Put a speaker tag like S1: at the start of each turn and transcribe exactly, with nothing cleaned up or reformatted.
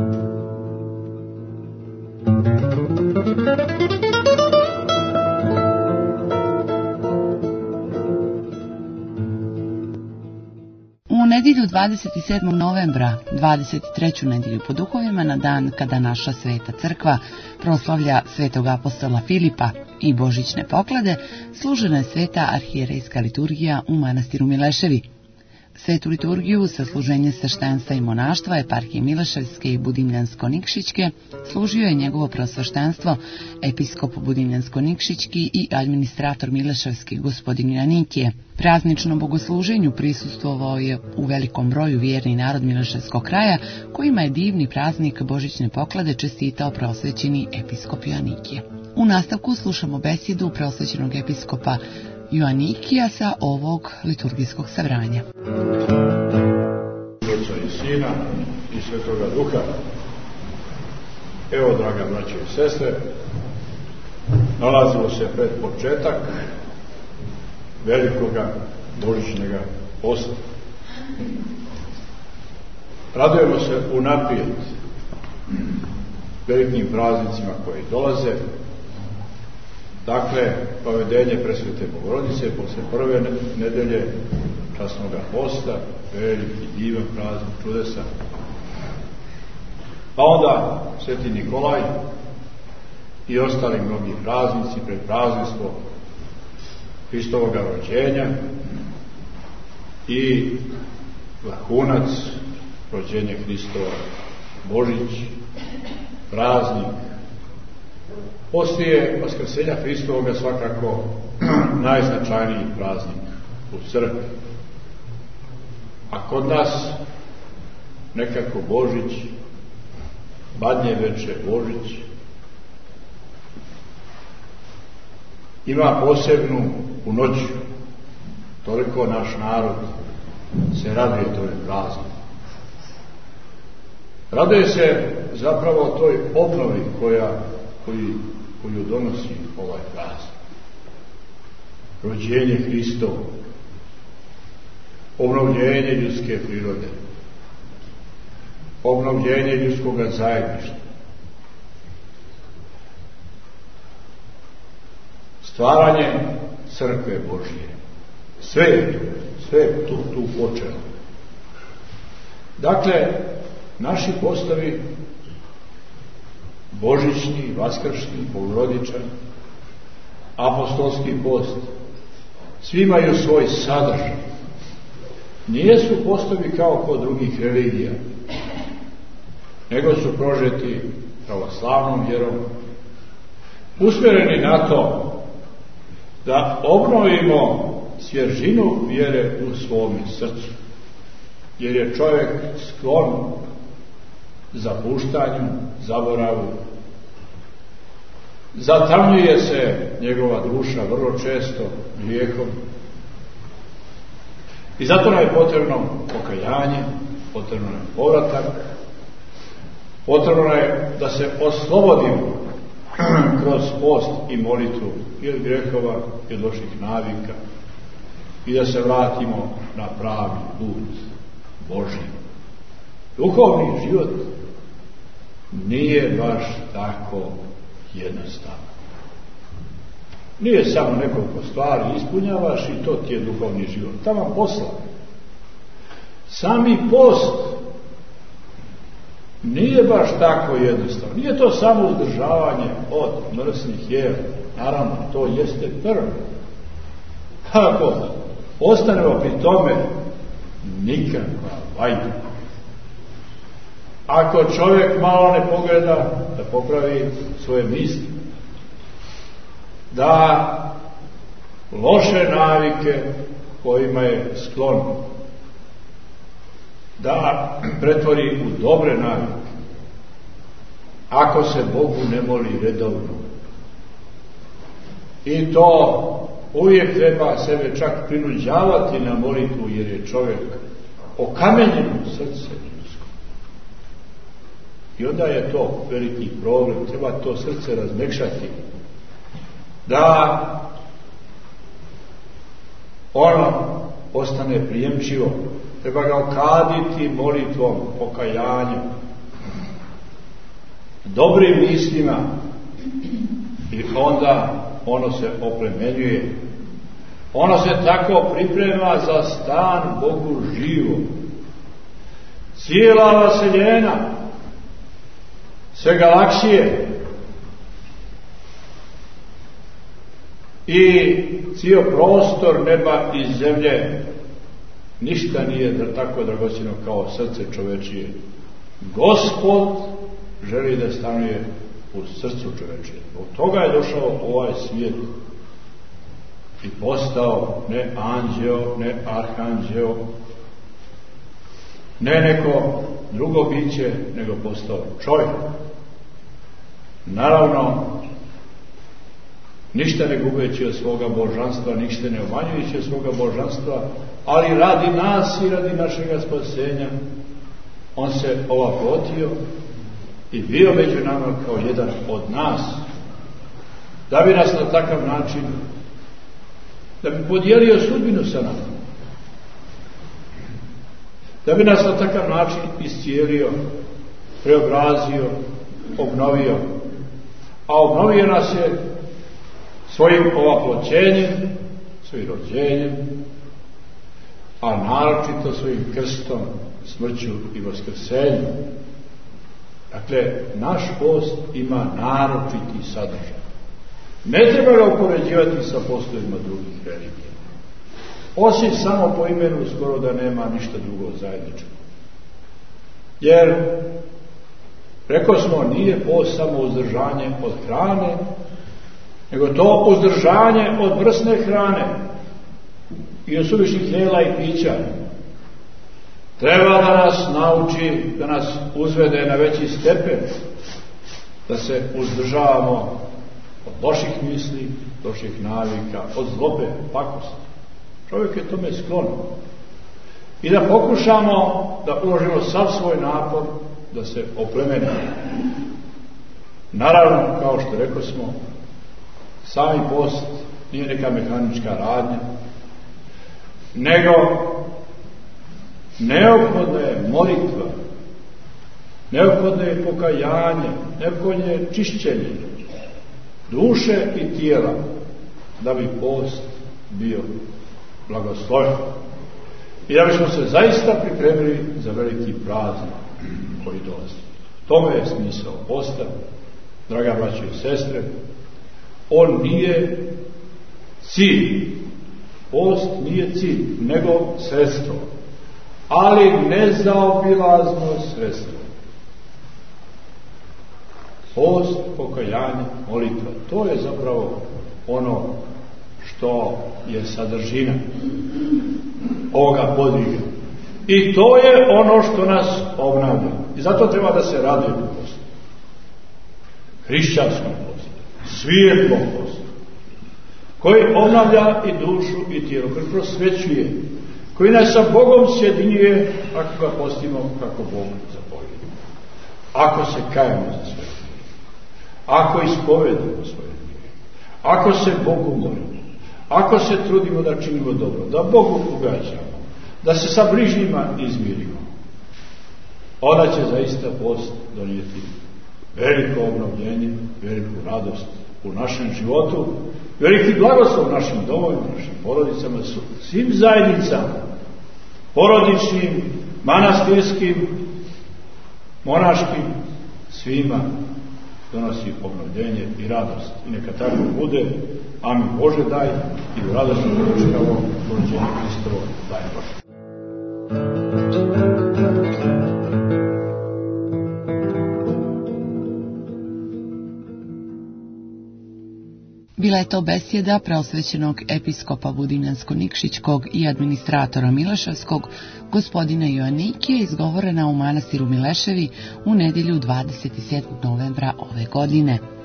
S1: U nedjelju dvadeset sedmog novembra, dvadeset treću nedjelju po duhovima, na dan kada naša sveta crkva proslavlja svetog apostola Filipa i božićne poklade, služena je sveta arhijerejska liturgija u manastiru Mileševi. Svetu liturgiju sa služenje sveštenstva i monaštva eparhije Mileševske i Budimljansko-Nikšićke služio je njegovo preosveštenstvo episkop Budimljansko-Nikšićki i administrator Mileševski gospodin Janikije. Prazničnom bogosluženju prisustvovao je u velikom broju vjerni narod Mileševskog kraja, kojima je divni praznik božićne poklade čestitao preosvećeni episkop Janikije. U nastavku slušamo besjedu preosvećenog episkopa Joanikija sa ovog liturgijskog sabranja.
S2: Oca i Sina i Svetoga Duha. Evo, draga braće i sestre, nalazimo se pred početak velikoga božićnega posta. Radujemo se unaprijed velikim praznicima koji dolaze. Dakle, povedenje Presvete Bogorodice posle prve nedelje časnoga posta, veliki, divan praznik, čudesan. Pa onda Sveti Nikolaj i ostali mnogi praznici pred prazništvo Hristovoga rođenja i vrhunac rođenja Hristova, Božić, praznik. Poslije vaskrsenja Hristovoga svakako najznačajniji praznik u crkvi. A kod nas nekako Božić, Badnje veče Božić, ima posebnu u noću. Toliko naš narod se raduje toj prazniku. Raduje se zapravo toj obnovi koja, koji, koju donosi ovaj praznik. Rođenje Hristovo, obnovljenje ljudske prirode, obnovljenje ljudskog zajedništva, stvaranje crkve Božije. Sve je tu, sve je tu, tu počelo. Dakle, naši postovi, božićni, vaskršnji, bogorodičan, apostolski post, svi imaju svoj sadržaj. Nijesu postovi kao kod drugih religija, nego su prožeti pravoslavnom vjerom, usmjereni na to da obnovimo svježinu vjere u svome srcu, jer je čovjek sklon zapuštanju, zaboravu. Zatamljuje se njegova duša vrlo često grijehom. I zato nam je potrebno pokajanje, potrebno nam je povratak, potrebno je da se oslobodimo kroz post i molitvu i od grijehova i od loših navika i da se vratimo na pravi put Božji. Duhovni život nije baš tako jednostavno. Nije samo nekoliko stvari ispunjavaš i to ti je duhovni život. Tamo posla. Sami post nije baš tako jednostavno. Nije to samo uzdržavanje od mrsnih jela. Naravno, to jeste prvo. Ako ostanemo pri tome, nikakva vajda. Ako čovjek malo ne pogleda, da popravi svoje misli, da loše navike kojima je sklon, da pretvori u dobre navike, ako se Bogu ne moli redovno. I to uvijek treba sebe čak prinuđavati na molitvu, jer je čovjek okamenjeno srce. I onda je to veliki problem, treba to srce razmekšati, da ono postane prijemčivo, treba ga okaditi molitvom, pokajanjem, dobrim mislima i onda ono se oplemenjuje. Ono se tako priprema za stan Bogu živo. Cijela vaseljena, sve galaksije i cijel prostor neba i zemlje, ništa nije tako dragocjeno kao srce čovečije. Gospod želi da stanuje u srcu čovečije. Od toga je došao ovaj svijet i postao ne anđeo, ne arhanđeo, ne neko drugo biće, nego postao čovjek. Naravno, ništa ne gubeći od svoga božanstva, ništa ne umanjujući od svoga božanstva, ali radi nas i radi našega spasenja, on se ovaprotio i bio među nama kao jedan od nas, da bi nas na takav način, da bi podijelio sudbinu sa nama, da bi nas na takav način iscijelio, preobrazio, obnovio. A obnovio nas je svojim ovaploćenjem, svojim rođenjem, a naročito svojim krstom, smrću i vaskrsenjem. Dakle, naš post ima naročiti sadržaj. Ne treba ga upoređivati sa postovima drugih religija. Osim samo po imenu, skoro da nema ništa drugo zajedničko. Jer, rekao smo, nije post samo uzdržanje od hrane, nego to uzdržanje od vrsne hrane i od suvišnih jela i pića. Treba da nas nauči, da nas uzvede na veći stepen, da se uzdržavamo od loših misli, loših navika, od zlobe, pakosti. Čovjek je tome sklon. I da pokušamo da uložimo sav svoj napor da se oplemeni. Naravno, kao što rekao smo, sami post nije neka mehanička radnja, nego neophodna je molitva, neophodno je pokajanje, neophodno je čišćenje duše i tijela, da bi post bio blagosloven i da bismo se zaista pripremili za veliki praznik koji dolazi. Tome je smisao posta, draga braćo i sestre. On nije cilj. Post nije cilj, nego sredstvo, ali nezaobilazno sredstvo. Post, pokajanje, molitva, to je zapravo ono što je sadržina ovoga podviga. I to je ono što nas obnavlja. I zato treba da se raduje postu. Hrišćanskom postu, svijetlom postu, koji obnavlja i dušu i tijelo, koji prosvećuje, koji nas sa Bogom sjedinjuje ako ga postimo kako Bog zapovjedi. Ako se kajemo za sve, ako ispovedamo svoje grije, ako se Bogu molimo, ako se trudimo da činimo dobro, da Bogu ugađamo, da se sa bližnjima izmirimo, onda će zaista post donijeti veliko obnovljenje, veliku radost u našem životu, veliki blagoslov našim domovima, našim porodicama, svim zajednicama, porodičnim, manastirskim, monaškim, svima donosi obnovljenje i radost. I neka tako bude. Amin. Bože daj i u radosnom dočekamo rođenje Hristovo. Daj Bože.
S1: Bila je to besjeda preosvećenog episkopa Budinjansko-Nikšićkog i administratora Mileševskog, gospodina Joannikija, izgovorena u manastiru Mileševi u nedjelju dvadeset sedmog novembra ove godine.